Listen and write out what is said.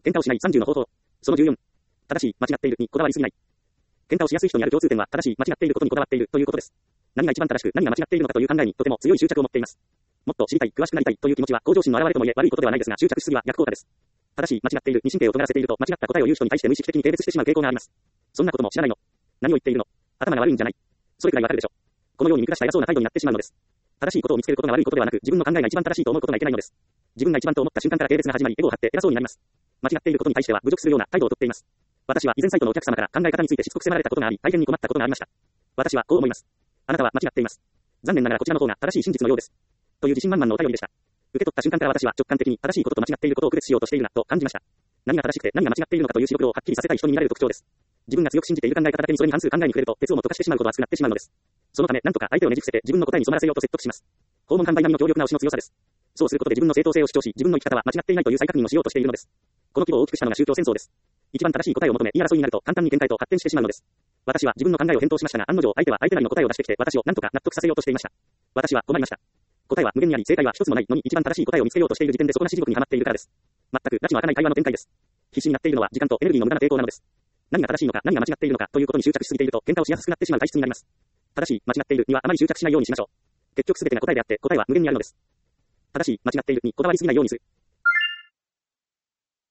喧嘩をしない30の方法。その14。正しい、間違っているにこだわりすぎない。喧嘩をしやすい人にある共通点は、正しい、間違っていることにこだわっているということです。何が一番正しく、何が間違っているのかという考えにとても強い執着を持っています。もっと知りたい、詳しくなりたいという気持ちは向上心の表れとも言え悪いことではないですが、執着しすぎは逆効果です。正しい、間違っているに神経を尖らせていると、間違った答えを言う人に対して無意識的に軽蔑してしまう傾向があります。そんなことも知らないの。何を言っているの。頭が悪いんじゃない。それくらいわかるでしょ。このように見下した偉そうな態度になってしまうのです。正しいことを見つけることが悪いことではなく、自分の考えが一番正しいと思うことがいけないのです。自分が一番と思った瞬間から軽蔑が始まり、エゴを張って偉そうになります。間違っていることに対しては侮辱するような態度をとっています。私は以前サイトのお客様から考え方についてしつこく迫られたことがあり、大変に困ったことがありました。私はこう思います。あなたは間違っています。残念ながらこちらの方が正しい真実のようです。という自信満々のお便りでした。受け取った瞬間から私は直感的に正しいことと間違っていることを区別しようとしているなと感じました。何が正しくて何が間違っているのかという白黒をはっきりさせたい人に見られる特徴です。自分が強く信じている考え方だけにそれに反する考えに触れると鉄をも溶かしてしまうことは少なくなってしまうのです。そのため何とか相手をねじ伏せて自分の答えに染まらせようと説得します。訪問販売並みの強力な推しの強さです。そうすることで自分の正当性を主張し、自分の生き方は間違っていないという再確認をしようとしているのです。この規模を大きくしたのが宗教戦争です。一番正しい答えを求め言い争いになると簡単に喧嘩へと発展してしまうのです。私は自分の考えを返答しましたが、案の定相手は相手なりの答えを出してきて私を何とか納得させようとしていました。私は困りました。答えは無限にあり正解は一つもないのに一番正しい答えを見つけようとしている時点で底なし地獄にはまっているからです。全く埒の明かない会話の展開です。必死になっているのは時間とエネルギーの無駄な抵抗なのです。何が正しいのか何が間違っているのかということに執着しすぎていると喧嘩をしやすくなってしまう体質になります。正しい、間違っているにはあまり執着しないようにしましょう。結局すべてが答えであって答えは無限にあるのです。正しい、間違っているにこだわりすぎないようにする。